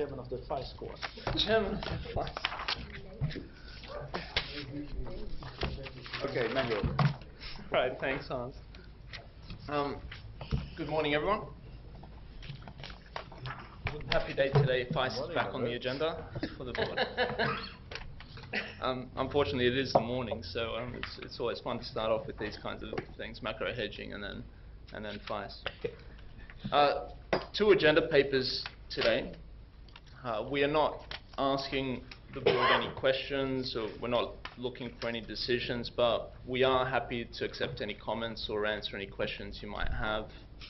chairman of the FI squad. Chairman of the FI. Okay, Manuel. Right, thanks, Hans. Good morning, everyone. Happy day today. FICE is back on the agenda for the board. Unfortunately, it is the morning, so it's always fun to start off with these kinds of things: macro hedging and then FICE. Two agenda papers today. We are not asking the board any questions, or we're not looking for any decisions, but we are happy to accept any comments or answer any questions you might have.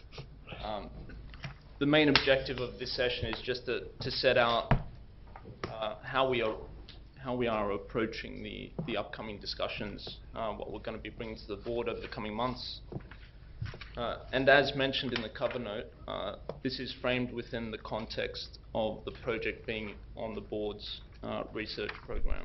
The main objective of this session is just to set out how we are approaching the upcoming discussions, what we're going to be bringing to the board over the coming months. And as mentioned in the cover note, this is framed within the context of the project being on the board's research program.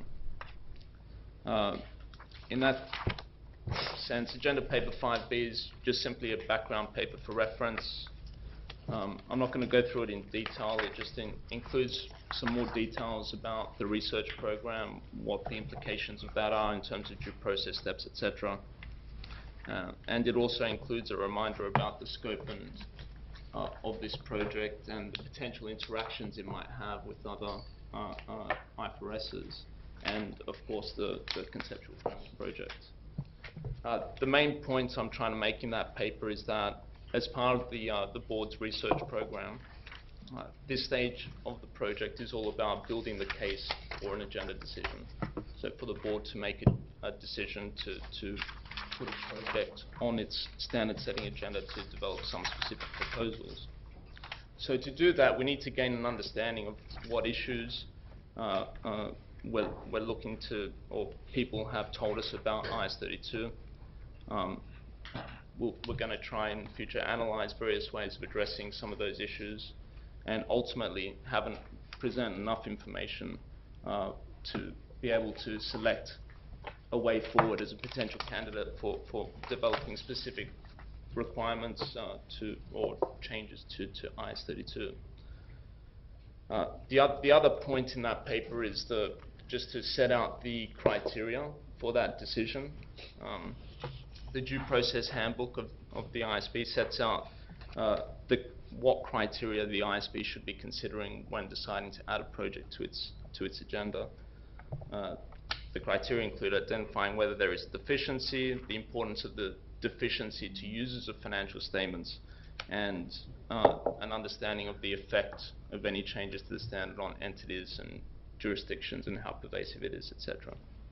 In that sense, agenda paper 5B is just simply a background paper for reference. I'm not going to go through it in detail. It just includes some more details about the research program, what the implications of that are in terms of due process steps, etc. And it also includes a reminder about the scope and of this project and the potential interactions it might have with other IFRSs and, of course, the conceptual framework project. The main points I'm trying to make in that paper is that as part of the board's research program, this stage of the project is all about building the case for an agenda decision. So for the board to make a decision to put a project on its standard-setting agenda to develop some specific proposals. So to do that, we need to gain an understanding of what issues we're looking to, or people have told us about IS32. We're going to try in the future analyze various ways of addressing some of those issues, and ultimately haven't present enough information to be able to select a way forward as a potential candidate for developing specific requirements or changes to IS32. The other point in that paper is just to set out the criteria for that decision. The due process handbook of the ISB sets out what criteria the ISB should be considering when deciding to add a project to its agenda. The criteria include identifying whether there is a deficiency, the importance of the deficiency to users of financial statements, and an understanding of the effect of any changes to the standard on entities and jurisdictions and how pervasive it is, etc.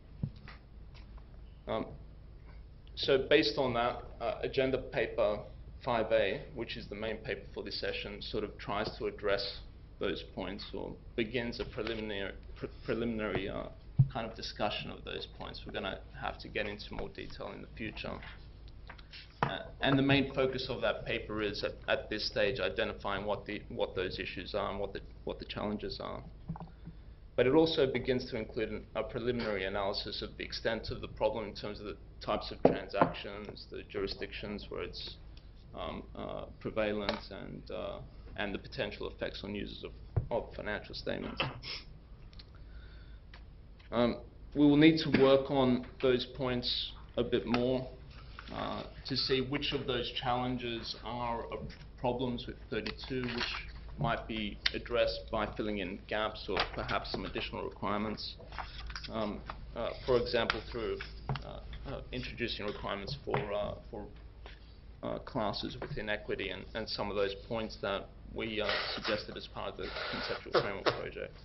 So based on that, agenda paper 5A, which is the main paper for this session, sort of tries to address those points or begins a preliminary kind of discussion of those points. We're going to have to get into more detail in the future. And the main focus of that paper is at this stage identifying what those issues are and what the challenges are. But it also begins to include a preliminary analysis of the extent of the problem in terms of the types of transactions, the jurisdictions where it's prevalent, and the potential effects on users of financial statements. We will need to work on those points a bit more to see which of those challenges are problems with 32, which might be addressed by filling in gaps or perhaps some additional requirements. For example, through introducing requirements for classes within equity and some of those points that we suggested as part of the conceptual framework project.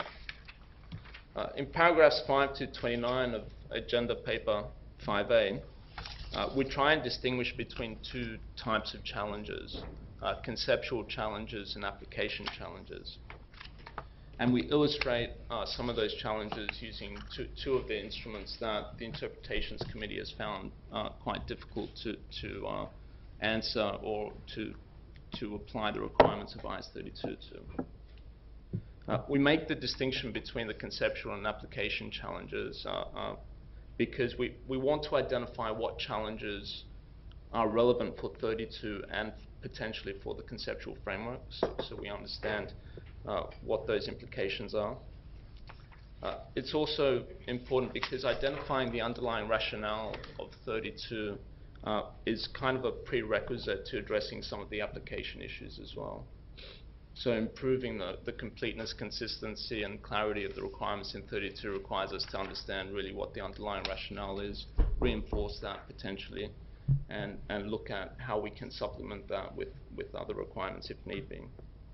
In paragraphs 5 to 29 of agenda paper 5A, we try and distinguish between two types of challenges, conceptual challenges and application challenges. And we illustrate some of those challenges using two of the instruments that the Interpretations Committee has found quite difficult to answer or to apply the requirements of IS32 to. We make the distinction between the conceptual and application challenges because we want to identify what challenges are relevant for 32 and potentially for the conceptual frameworks, so we understand what those implications are. It's also important because identifying the underlying rationale of 32 is kind of a prerequisite to addressing some of the application issues as well. So improving the completeness, consistency, and clarity of the requirements in 32 requires us to understand really what the underlying rationale is, reinforce that potentially, and look at how we can supplement that with other requirements if need be.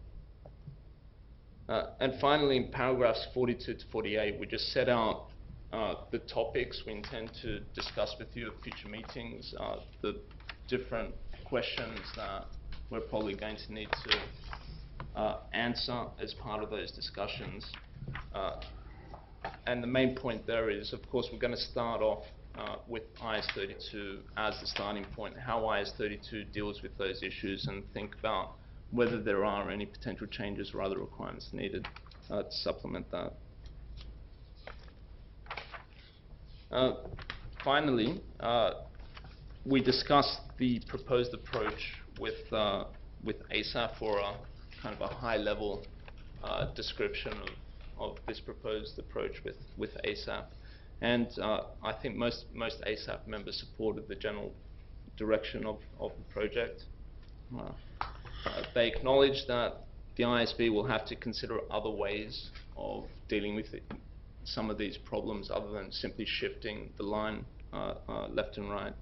And finally, in paragraphs 42 to 48, we just set out the topics we intend to discuss with you at future meetings, the different questions that we're probably going to need to answer as part of those discussions. And the main point there is, of course, we're going to start off with IS-32 as the starting point, how IS-32 deals with those issues, and think about whether there are any potential changes or other requirements needed to supplement that. Finally, we discussed the proposed approach with ASAP, for a kind of a high-level description of this proposed approach with ASAP. And I think most ASAP members supported the general direction of the project. They acknowledge that the ISB will have to consider other ways of dealing with some of these problems other than simply shifting the line left and right.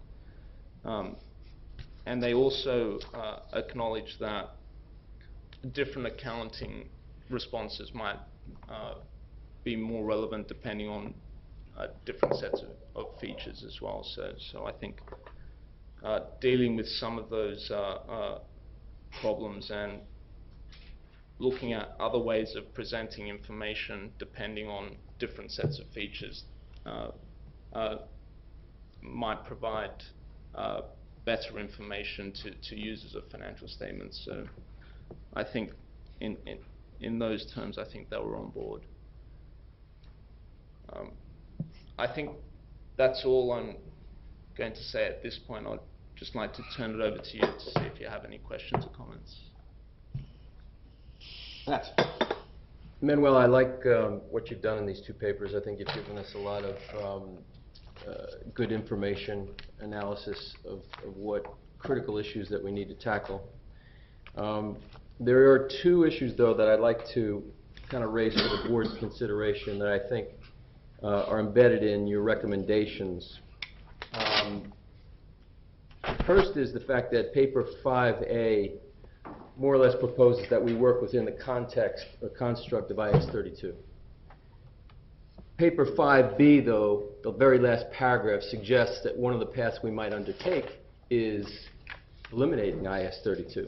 And they also acknowledge that different accounting responses might be more relevant depending on different sets of features as well. So I think dealing with some of those problems and looking at other ways of presenting information depending on different sets of features might provide better information to users of financial statements. So I think in those terms, I think they were on board. I think that's all I'm going to say at this point. I'd just like to turn it over to you to see if you have any questions or comments. Matt. Manuel, I like what you've done in these two papers. I think you've given us a lot of good information, analysis of what critical issues that we need to tackle. There are two issues, though, that I'd like to kind of raise for the board's consideration that I think are embedded in your recommendations. First is the fact that paper 5A more or less proposes that we work within the context or construct of IS-32. Paper 5B, though, the very last paragraph suggests that one of the paths we might undertake is eliminating IS-32.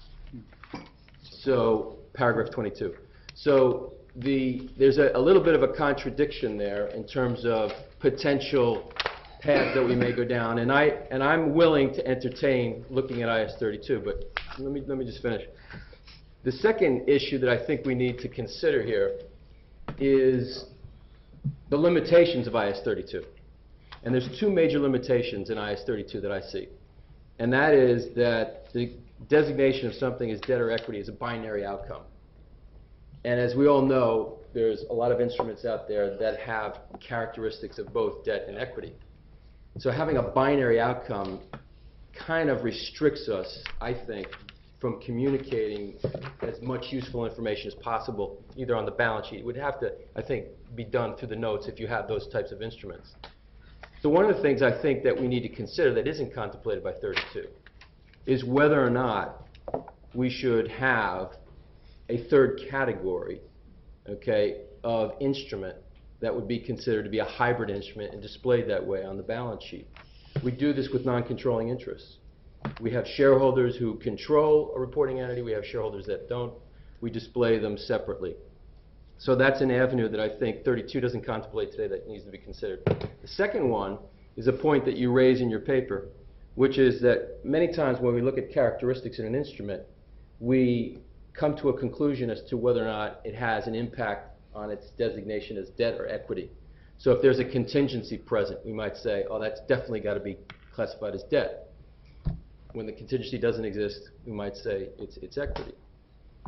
So, paragraph 22. So there's a little bit of a contradiction there in terms of potential paths that we may go down, and I'm willing to entertain looking at IS-32, but let me just finish. The second issue that I think we need to consider here is the limitations of IS-32. And there's two major limitations in IS-32 that I see. And that is that the designation of something as debt or equity is a binary outcome. And as we all know, there's a lot of instruments out there that have characteristics of both debt and equity. So having a binary outcome kind of restricts us, I think, from communicating as much useful information as possible, either on the balance sheet. It would have to, I think, be done through the notes if you have those types of instruments. So one of the things I think that we need to consider that isn't contemplated by 32 is whether or not we should have a third category, okay, of instrument that would be considered to be a hybrid instrument and displayed that way on the balance sheet. We do this with non-controlling interests. We have shareholders who control a reporting entity. We have shareholders that don't. We display them separately. So that's an avenue that I think 32 doesn't contemplate today that needs to be considered. The second one is a point that you raise in your paper, which is that many times when we look at characteristics in an instrument, we come to a conclusion as to whether or not it has an impact on its designation as debt or equity. So if there's a contingency present, we might say, oh, that's definitely got to be classified as debt. When the contingency doesn't exist, we might say it's equity.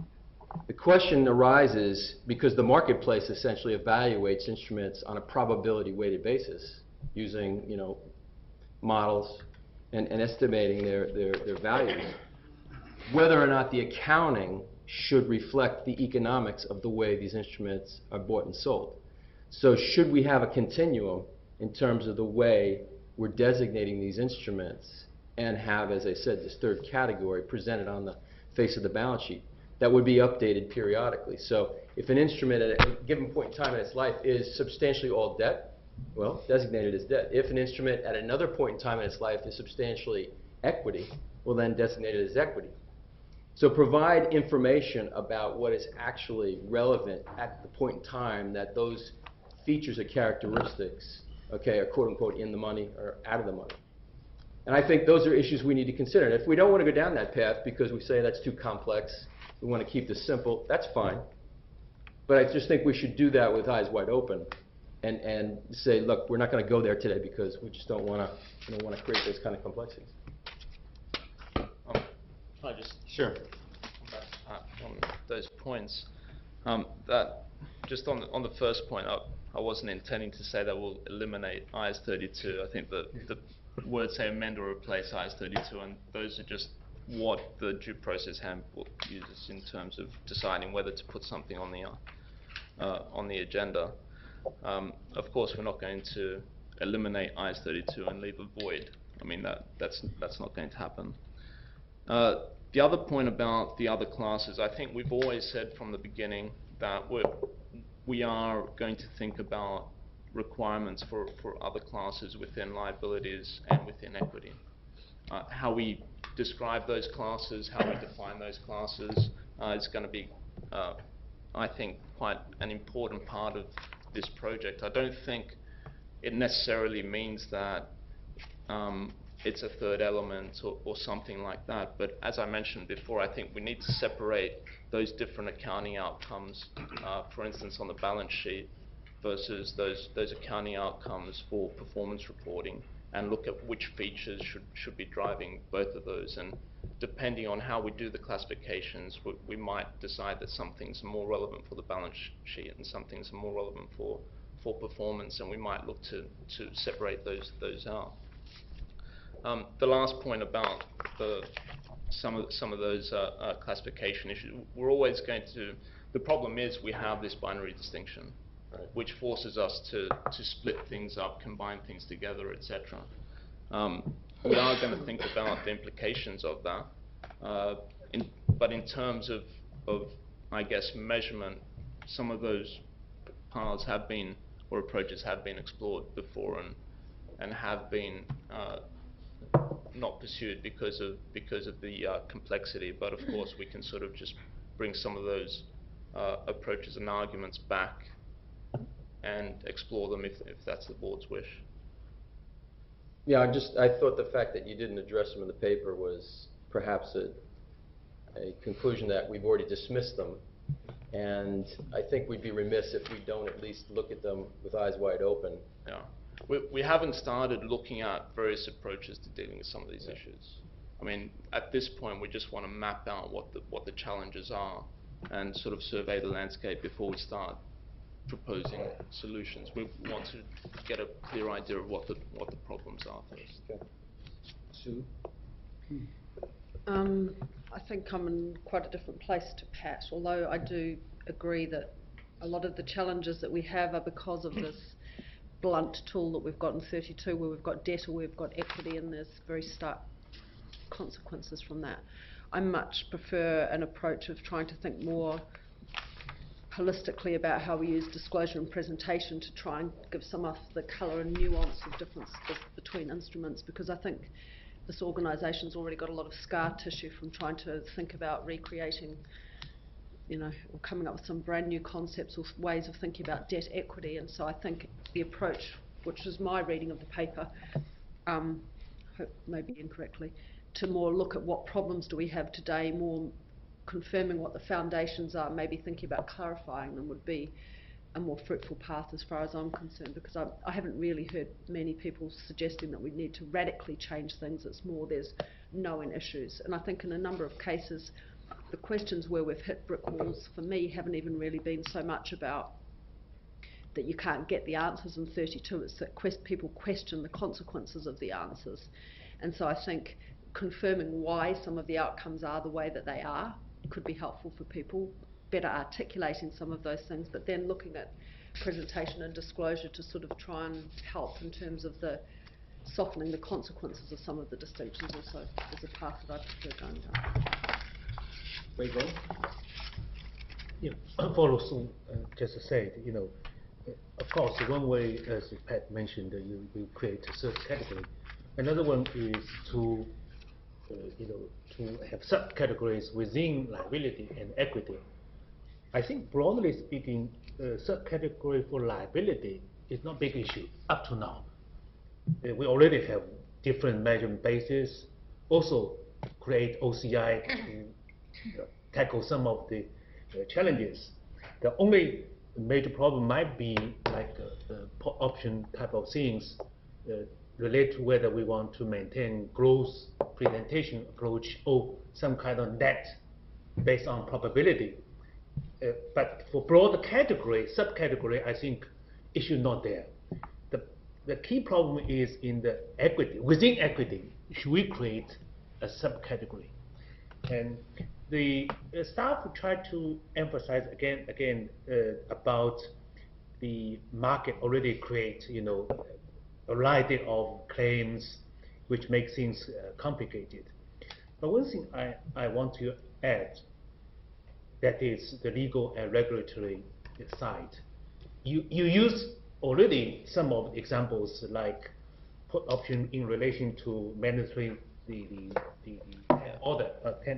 The question arises because the marketplace essentially evaluates instruments on a probability-weighted basis using, models and estimating their values. Whether or not the accounting should reflect the economics of the way these instruments are bought and sold. So should we have a continuum in terms of the way we're designating these instruments and have, as I said, this third category presented on the face of the balance sheet that would be updated periodically? So if an instrument at a given point in time in its life is substantially all debt, well, designated as debt. If an instrument at another point in time in its life is substantially equity, well, then designated as equity. So provide information about what is actually relevant at the point in time that those features or characteristics, are quote-unquote in the money or out of the money. And I think those are issues we need to consider. And if we don't want to go down that path because we say that's too complex, we want to keep this simple, that's fine. But I just think we should do that with eyes wide open and say, look, we're not going to go there today because we just don't want to create those kind of complexities. I just Sure. on those points. That just on the first point, I wasn't intending to say that we'll eliminate IAS 32. I think the words say amend or replace IAS 32, and those are just what the due process handbook uses in terms of deciding whether to put something on the agenda. Of course, we're not going to eliminate IAS 32 and leave a void. I mean, that's not going to happen. The other point about the other classes, I think we've always said from the beginning that we are going to think about requirements for other classes within liabilities and within equity. How we describe those classes, how we define those classes is going to be, I think, quite an important part of this project. I don't think it necessarily means that it's a third element or something like that. But as I mentioned before, I think we need to separate those different accounting outcomes, for instance, on the balance sheet versus those accounting outcomes for performance reporting, and look at which features should be driving both of those. And depending on how we do the classifications, we might decide that some things are more relevant for the balance sheet and some things are more relevant for performance, and we might look to separate those out. The last point about some of those classification issues, we're always going to. The problem is we have this binary distinction, right, which forces us to split things up, combine things together, etc. We are going to think about the implications of that, but in terms of I guess measurement, some of those paths have been, or approaches have been explored before and have been not pursued because of the complexity. But of course, we can sort of just bring some of those approaches and arguments back and explore them if that's the board's wish. Yeah, I thought the fact that you didn't address them in the paper was perhaps a conclusion that we've already dismissed them. And I think we'd be remiss if we don't at least look at them with eyes wide open. Yeah. We haven't started looking at various approaches to dealing with some of these issues. I mean, at this point, we just want to map out what the challenges are and sort of survey the landscape before we start proposing solutions. We want to get a clear idea of what the problems are first. Okay. Sue? I think I'm in quite a different place to Pat, although I do agree that a lot of the challenges that we have are because of this blunt tool that we've got in 32, where we've got debt or we've got equity, and there's very stark consequences from that. I much prefer an approach of trying to think more holistically about how we use disclosure and presentation to try and give some of the colour and nuance of difference between instruments, because I think this organisation's already got a lot of scar tissue from trying to think about recreating, or coming up with some brand new concepts or ways of thinking about debt equity. And so I think the approach, which is my reading of the paper, hope maybe incorrectly, to more look at what problems do we have today, more confirming what the foundations are, maybe thinking about clarifying them, would be a more fruitful path as far as I'm concerned, because I haven't really heard many people suggesting that we need to radically change things. It's more there's known issues. And I think in a number of cases, the questions where we've hit brick walls, for me, haven't even really been so much about that you can't get the answers in 32, it's that people question the consequences of the answers. And so I think confirming why some of the outcomes are the way that they are could be helpful for people, better articulating some of those things, but then looking at presentation and disclosure to sort of try and help in terms of the softening the consequences of some of the distinctions also is a path that I prefer going down. Yeah, follows just said, of course, one way, as Pat mentioned, you create a search category. Another one is to, to have subcategories within liability and equity. I think broadly speaking, subcategory for liability is not a big issue up to now. We already have different measurement bases, also create OCI to tackle some of the challenges. The only major problem might be like the option type of things relate to whether we want to maintain growth presentation approach or some kind of net based on probability. But for broad category, subcategory, I think issue not there. The key problem is in the equity. Within equity, should we create a subcategory? And the staff try to emphasize again about the market already create a variety of claims which make things complicated. But one thing I want to add, that is the legal and regulatory side. You use already some of the examples like put option in relation to mandatory the order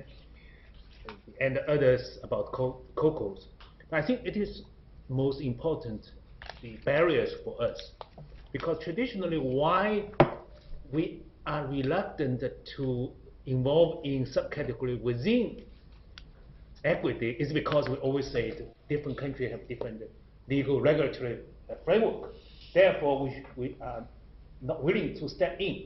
and others about COCOs. I think it is most important the barriers for us, because traditionally why we are reluctant to involve in subcategory within equity is because we always say that different countries have different legal regulatory framework. Therefore, we are not willing to step in.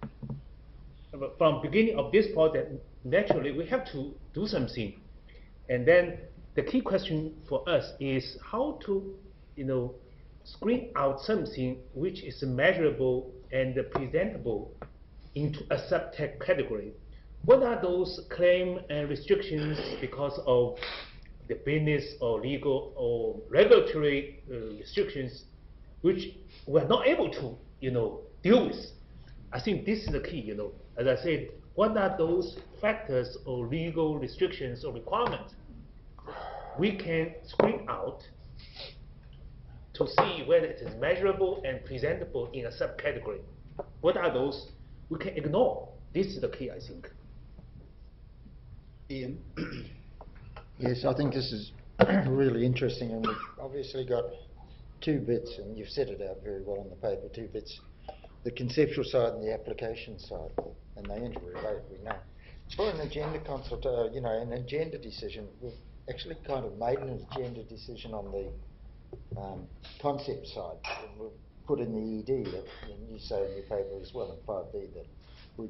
But from beginning of this project, naturally we have to do something. And then the key question for us is how to, screen out something which is measurable and presentable into a subcategory. What are those claim and restrictions because of the business or legal or regulatory restrictions which we're not able to, deal with? I think this is the key, As I said, what are those factors or legal restrictions or requirements we can screen out to see whether it is measurable and presentable in a subcategory? What are those we can ignore? This is the key, I think. Ian? Yes, I think this is really interesting, and we've obviously got two bits, and you've set it out very well on the paper, two bits, the conceptual side and the application side, and they interrelate, we know. For an agenda an agenda decision, we've actually kind of made an agenda decision on the concept side. We've put in the ED, and you say in your paper as well in 5B that we're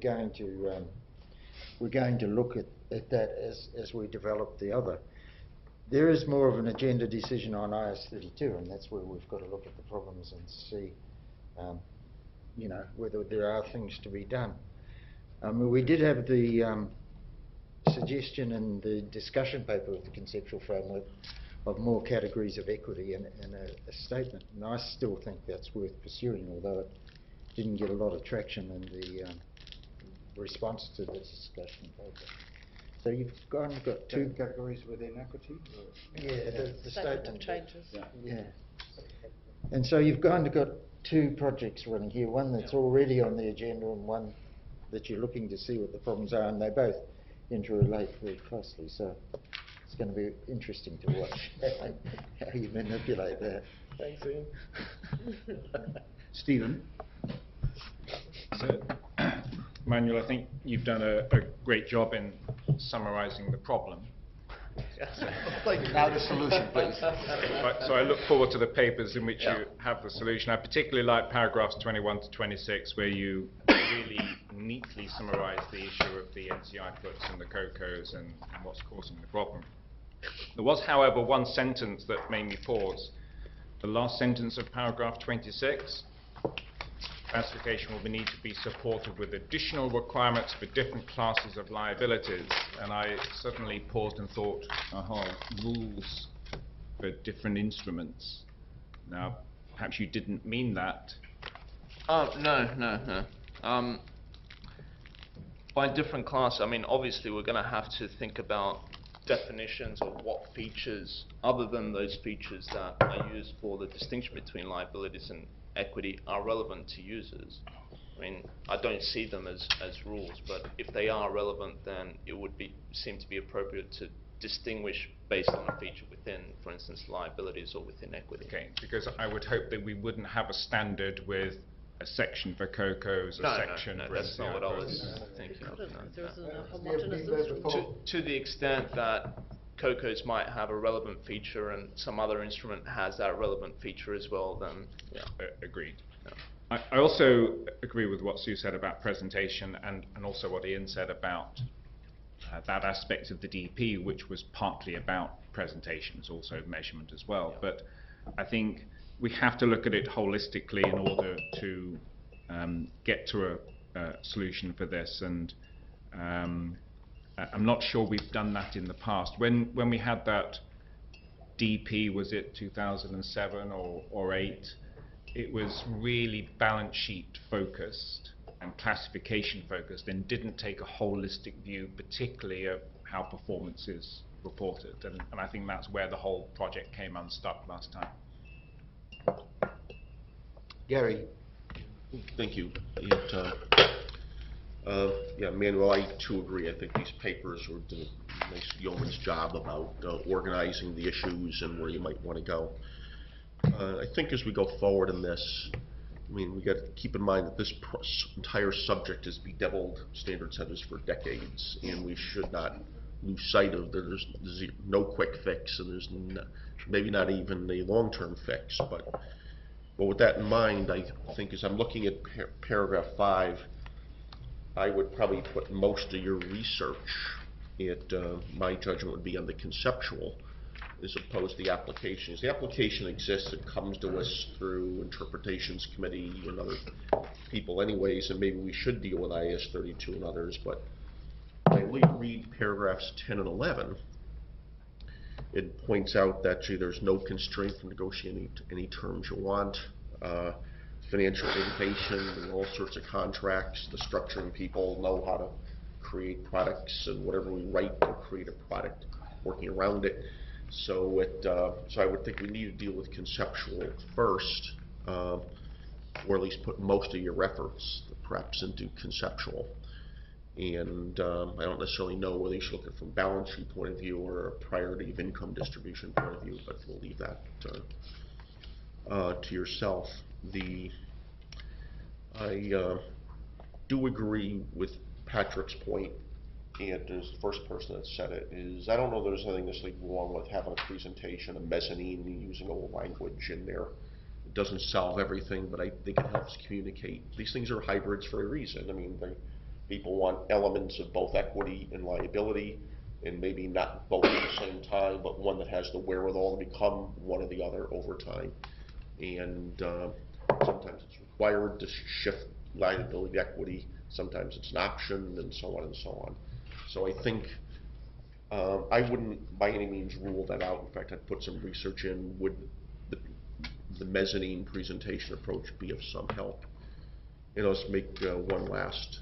going to look at that as we develop the other. There is more of an agenda decision on IS32, and that's where we've got to look at the problems and see, whether there are things to be done. We did have the suggestion in the discussion paper of the conceptual framework of more categories of equity in a statement, and I still think that's worth pursuing, although it didn't get a lot of traction in the response to the discussion paper. So you've got two categories within equity? Yeah, the statement changes. Yeah. And so you've got two projects running here, one that's already on the agenda and one that you're looking to see what the problems are, and they both interrelate very closely. So it's going to be interesting to watch how you manipulate that. Thanks, Ian. Stephen? So, Manuel, I think you've done a great job in summarising the problem. Now the solution, please. Right, so I look forward to the papers in which Yeah. you have the solution. I particularly like paragraphs 21 to 26, where you really neatly summarise the issue of the NCI puts and the COCOs and what's causing the problem. There was, however, one sentence that made me pause. The last sentence of paragraph 26. Classification will need to be supported with additional requirements for different classes of liabilities. And I suddenly paused and thought, rules for different instruments. Now, perhaps you didn't mean that. No. By different class, I mean, obviously we're going to have to think about definitions of what features, other than those features that are used for the distinction between liabilities and equity, are relevant to users. I mean, I don't see them as rules, but if they are relevant, then it would seem to be appropriate to distinguish based on a feature within, for instance, liabilities or within equity. Okay, because I would hope that we wouldn't have a standard with a section for COCOs, a section for that's not NCI what I puts. was thinking of. Couldn't, no, if there no. isn't a homogeneous instrument. To the extent that COCOs might have a relevant feature and some other instrument has that relevant feature as well, then yeah. Agreed. Yeah. I also agree with what Sue said about presentation and also what Ian said about that aspect of the DP, which was partly about presentations, also measurement as well. Yeah. But I think we have to look at it holistically in order to get to a solution for this. And I'm not sure we've done that in the past. When we had that DP, was it 2007 or 8? It was really balance sheet focused and classification focused and didn't take a holistic view, particularly of how performance is reported. And I think that's where the whole project came unstuck last time. Gary? Thank you. Yeah, Manuel, I too agree. I think these papers did a nice yeoman's job about organizing the issues and where you might want to go. I think as we go forward in this, I mean, we got to keep in mind that this entire subject has bedeviled standard setters for decades, and we should not lose sight of that there's no quick fix, and there's maybe not even a long-term fix. But with that in mind, I think as I'm looking at paragraph 5, I would probably put most of your research my judgment would be on the conceptual as opposed to the application. As the application exists, it comes to us through interpretations committee and other people anyways, and maybe we should deal with IAS 32 and others, but when I read paragraphs 10 and 11, it points out that there's no constraint for negotiating any terms you want, financial innovation and all sorts of contracts, the structuring people know how to create products, and whatever we write to create a product, working around it. So I would think we need to deal with conceptual first, or at least put most of your efforts perhaps into conceptual. And I don't necessarily know whether you should look at it from a balance sheet point of view or a priority of income distribution point of view, but we'll leave that to yourself. I do agree with Patrick's point, and as the first person that said it, is I don't know there's anything necessarily wrong with having a presentation, a mezzanine, using old language in there. It doesn't solve everything, but I think it helps communicate. These things are hybrids for a reason. I mean, people want elements of both equity and liability, and maybe not both at the same time, but one that has the wherewithal to become one or the other over time. And sometimes it's required to shift liability to equity, sometimes it's an option, and so on and so on. So I think I wouldn't by any means rule that out. In fact, I'd put some research in. Would the mezzanine presentation approach be of some help? Let's make one last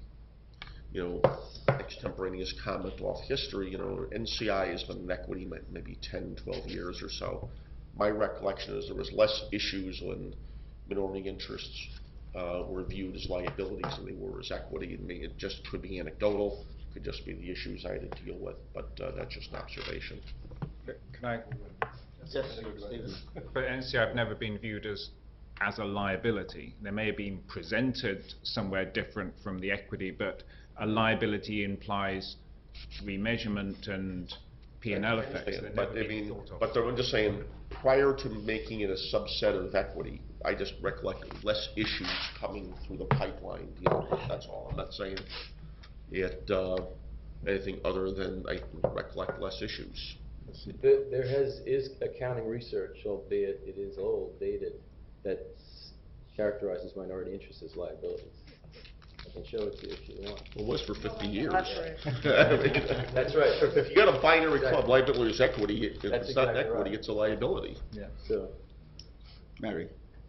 extemporaneous comment off history. NCI has been in equity maybe 10, 12 years or so. My recollection is there was less issues when minority interests were viewed as liabilities than they were as equity. And it just could be anecdotal, could just be the issues I had to deal with, but that's just an observation. Can I? Yes, Stephen. But NCI have never been viewed as a liability. They may have been presented somewhere different from the equity, but a liability implies remeasurement and P&L effects that But never I been mean, thought of. but I'm just saying, prior to making it a subset of equity, I just recollect less issues coming through the pipeline, you know, that's all. I'm not saying it, anything other than I recollect less issues. There is accounting research, albeit it is old, dated, that characterizes minority interests as liabilities. I can show it to you if you want. It was for 50 years. That's That's right. If you got a binary Exactly. club, liability is equity, if That's it's not exactly equity, right. it's a liability. Yeah. So, Mary?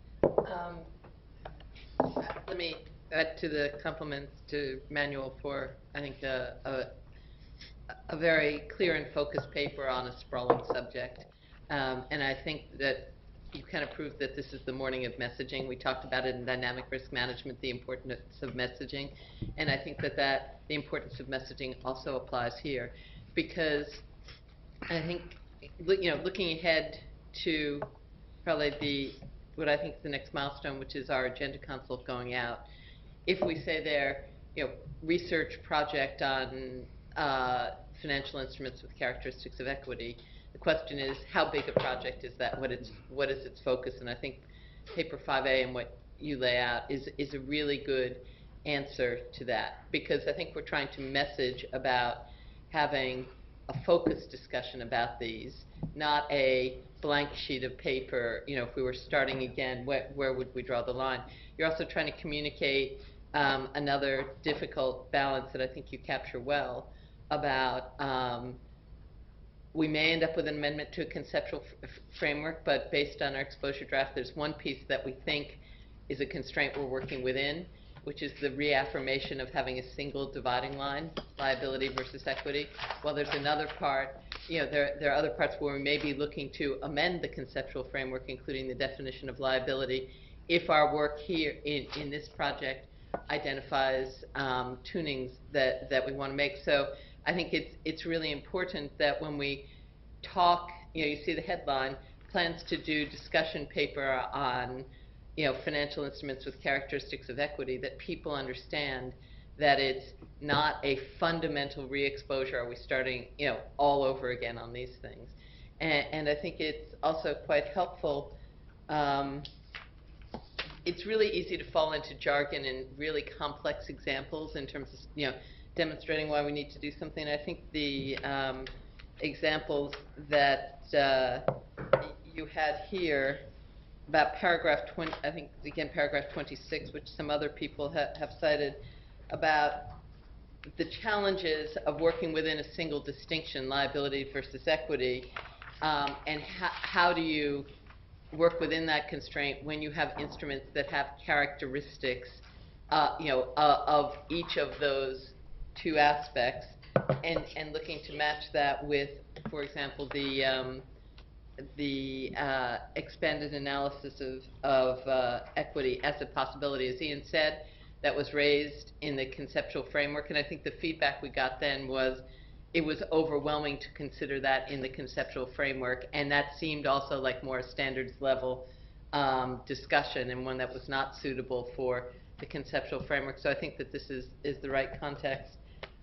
Let me add to the compliments to Manuel for, I think, a very clear and focused paper on a sprawling subject. And I think that you kind of proved that this is the morning of messaging. We talked about it in dynamic risk management, the importance of messaging. And I think that the importance of messaging also applies here. Because I think, looking ahead to probably what I think is the next milestone, which is our agenda consult going out. If we say there, research project on financial instruments with characteristics of equity, the question is, how big a project is that? What is its focus? And I think paper 5A and what you lay out is a really good answer to that, because I think we're trying to message about having a focused discussion about these, not a blank sheet of paper. If we were starting again, where would we draw the line? You're also trying to communicate another difficult balance that I think you capture well about we may end up with an amendment to a conceptual framework, but based on our exposure draft, there's one piece that we think is a constraint we're working within, which is the reaffirmation of having a single dividing line, liability versus equity. While there's another part, there are other parts where we may be looking to amend the conceptual framework, including the definition of liability, if our work here in this project identifies tunings that we want to make. So I think it's really important that when we talk, you see the headline, plans to do discussion paper on financial instruments with characteristics of equity, that people understand that it's not a fundamental re-exposure. Are we starting, all over again on these things? And I think it's also quite helpful. It's really easy to fall into jargon and really complex examples in terms of, demonstrating why we need to do something. I think the examples that you had here about paragraph 20, I think again paragraph 26, which some other people have cited, about the challenges of working within a single distinction, liability versus equity, and how do you work within that constraint when you have instruments that have characteristics, of each of those two aspects, and looking to match that with, for example, the expanded analysis of equity as a possibility. As Ian said, that was raised in the conceptual framework, and I think the feedback we got then was it was overwhelming to consider that in the conceptual framework, and that seemed also like more a standards level discussion, and one that was not suitable for the conceptual framework. So I think that this is the right context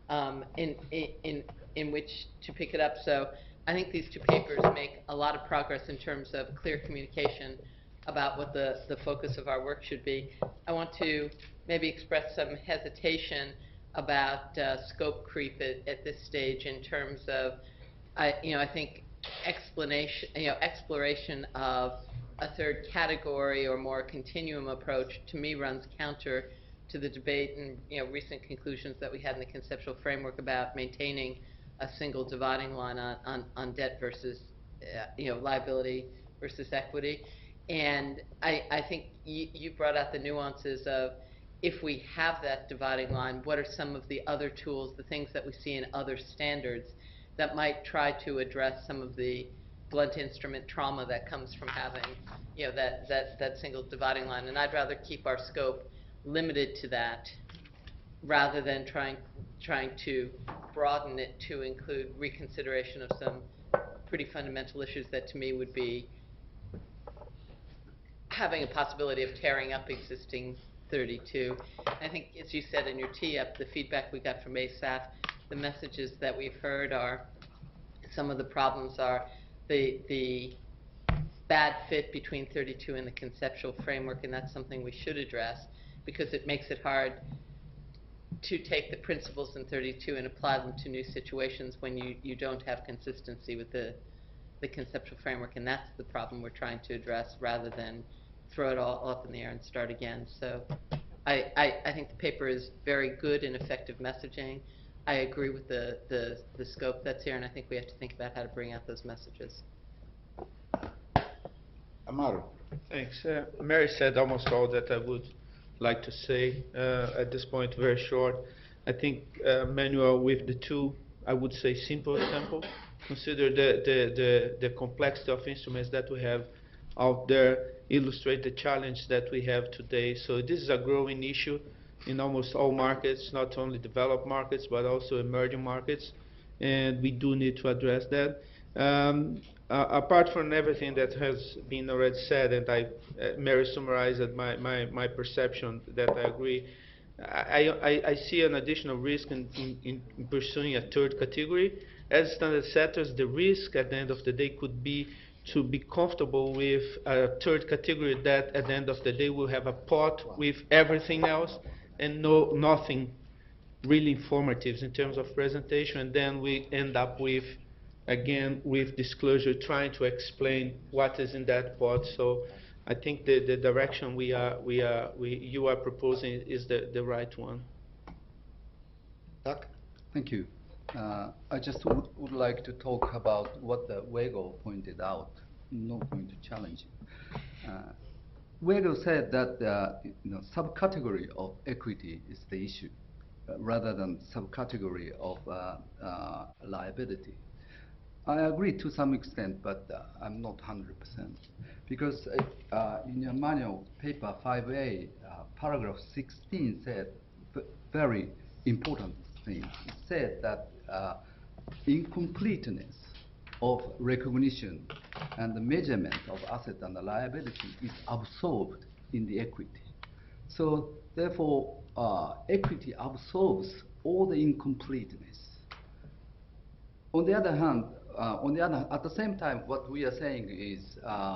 in which to pick it up. So I think these two papers make a lot of progress in terms of clear communication about what the focus of our work should be. I want to maybe express some hesitation about scope creep at this stage in terms of, I think exploration of a third category or more continuum approach to me runs counter to the debate and recent conclusions that we had in the conceptual framework about maintaining a single dividing line on debt versus liability versus equity. And I think you brought out the nuances of, if we have that dividing line, what are some of the other tools, the things that we see in other standards that might try to address some of the blunt instrument trauma that comes from having that single dividing line. And I'd rather keep our scope limited to that rather than trying to broaden it to include reconsideration of some pretty fundamental issues that to me would be having a possibility of tearing up existing 32. I think, as you said in your tee-up, the feedback we got from ASAF, the messages that we've heard are some of the problems are the bad fit between 32 and the conceptual framework, and that's something we should address, because it makes it hard to take the principles in 32 and apply them to new situations when you don't have consistency with the conceptual framework, and that's the problem we're trying to address, rather than throw it all up in the air and start again. So I think the paper is very good and effective messaging. I agree with the scope that's here, and I think we have to think about how to bring out those messages. Amaro. Thanks. Mary said almost all that I would like to say at this point, very short. I think manual with the two, I would say, simple example. Consider the complexity of instruments that we have out there, illustrate the challenge that we have today. So this is a growing issue in almost all markets, not only developed markets, but also emerging markets, and we do need to address that. Apart from everything that has been already said, and Mary summarized my perception that I agree, I see an additional risk in pursuing a third category. As standard setters, the risk at the end of the day could be to be comfortable with a third category that at the end of the day will have a pot with everything else and nothing really informative in terms of presentation, and then we end up with, again, with disclosure, trying to explain what is in that pot. So I think the direction you are proposing is the right one. Doug? Thank you. I just would like to talk about what the Weigel pointed out. I'm not going to challenge it. Weigel said that subcategory of equity is the issue, rather than subcategory of liability. I agree to some extent, but I'm not 100%. Because in your manual, paper 5A, paragraph 16 said very important thing. It said that incompleteness of recognition and the measurement of asset and the liability is absorbed in the equity. So therefore, equity absorbs all the incompleteness. On the other hand, at the same time, what we are saying is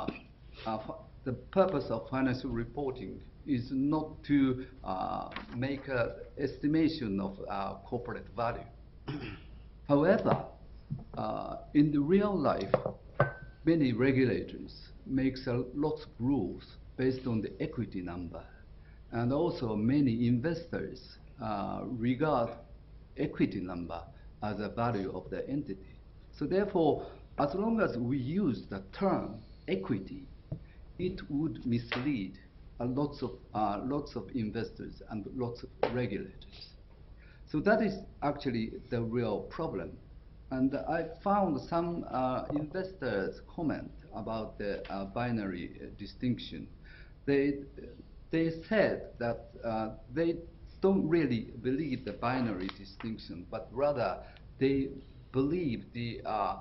the purpose of financial reporting is not to make an estimation of corporate value. However, in the real life, many regulators make lots of rules based on the equity number, and also many investors regard equity number as a value of the entity. So therefore, as long as we use the term equity, it would mislead lots of investors and lots of regulators. So that is actually the real problem. And I found some investors' comment about the binary distinction. They said that they don't really believe the binary distinction, but rather they believe the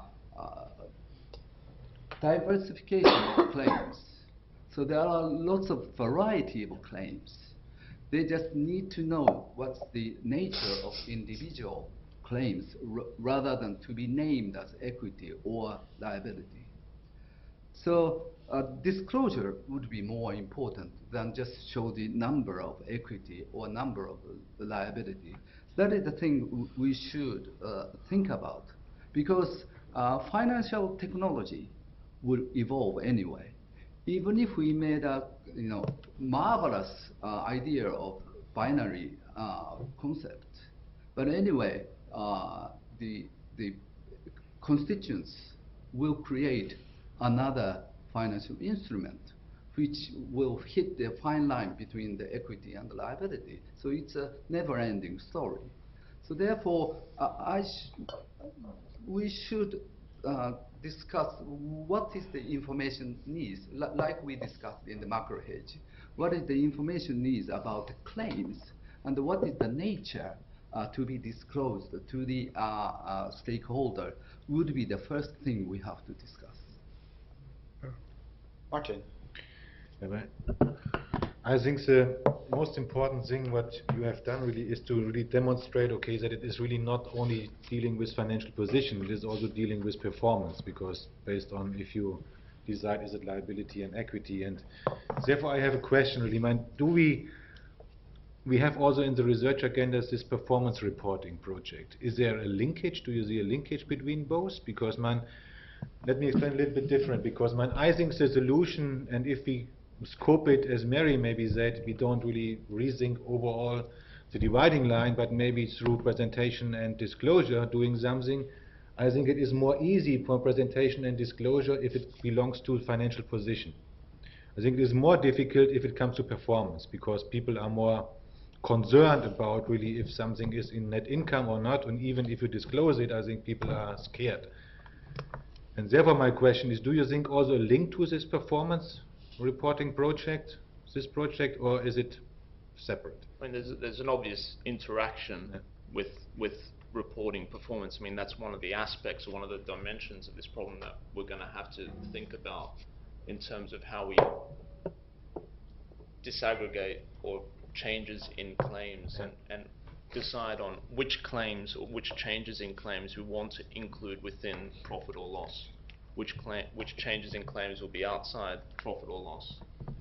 diversification of claims. So there are lots of variety of claims. They just need to know what's the nature of individual claims rather than to be named as equity or liability. So disclosure would be more important than just show the number of equity or number of liability. That is the thing we should think about, because financial technology will evolve anyway. Even if we made a marvelous idea of binary concept, but anyway, the constituents will create another financial instrument which will hit the fine line between the equity and the liability. So it's a never-ending story. So therefore, we should discuss what is the information needs, like we discussed in the macro hedge. What is the information needs about the claims, and what is the nature to be disclosed to the stakeholder would be the first thing we have to discuss. Martin? I think the most important thing what you have done really is to really demonstrate, okay, that it is really not only dealing with financial position, it is also dealing with performance, because based on if you decide is it liability and equity. And therefore I have a question really, do we have also in the research agendas this performance reporting project. Is there a linkage? Do you see a linkage between both? Because let me explain a little bit different, because I think the solution, and if we scope it as Mary maybe said, we don't really rethink overall the dividing line, but maybe through presentation and disclosure doing something. I think it is more easy for presentation and disclosure if it belongs to financial position. I think it is more difficult if it comes to performance, because people are more concerned about really if something is in net income or not, and even if you disclose it, I think people are scared. And therefore my question is, do you think also a link to this performance reporting project, or is it separate? I mean, there's an obvious interaction with reporting performance. I mean, that's one of the aspects, or one of the dimensions of this problem that we're going to have to think about in terms of how we disaggregate or changes in claims and decide on which claims or which changes in claims we want to include within profit or loss, which changes in claims will be outside profit or loss.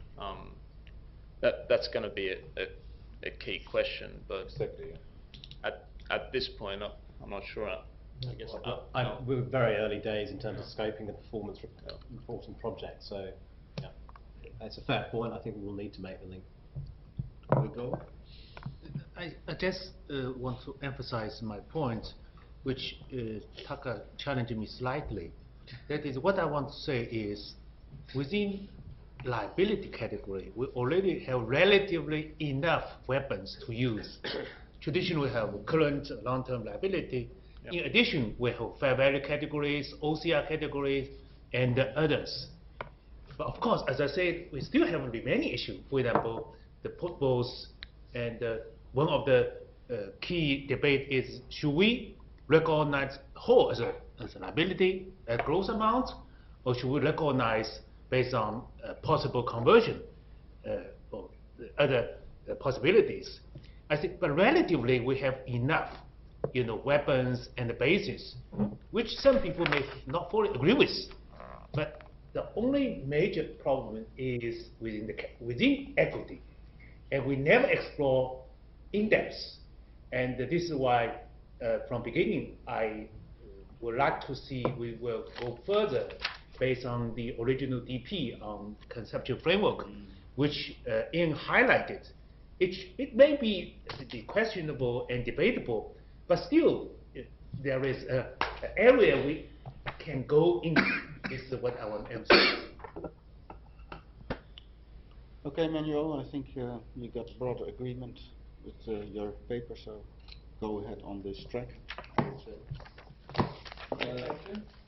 That's going to be a key question, but exactly, yeah. At this point, I'm not sure. I guess we're very early days in terms of scoping the performance reporting project, so yeah, that's a fair point. I think we will need to make the link. We go. I just want to emphasize my point, which Tucker challenged me slightly. That is, what I want to say is, within liability category, we already have relatively enough weapons to use. Traditionally, we have current long-term liability. Yep. In addition, we have fair value categories, OCR categories, and others. But of course, as I said, we still have remaining issues. For example, the put bulls, and one of the key debate is, should we recognize whole as a liability, a gross amount, or should we recognize based on possible conversion or other possibilities? I think, but relatively we have enough, weapons and the basis, which some people may not fully agree with. But the only major problem is within equity, and we never explore in depth. And this is why, from beginning, I would like to see we will go further based on the original DP on conceptual framework, which Ian highlighted. It may be questionable and debatable, but still there is an area we can go into. This is what I want to emphasize. Okay, Manuel, I think you got broad agreement with your paper, so go ahead on this track. Thank you.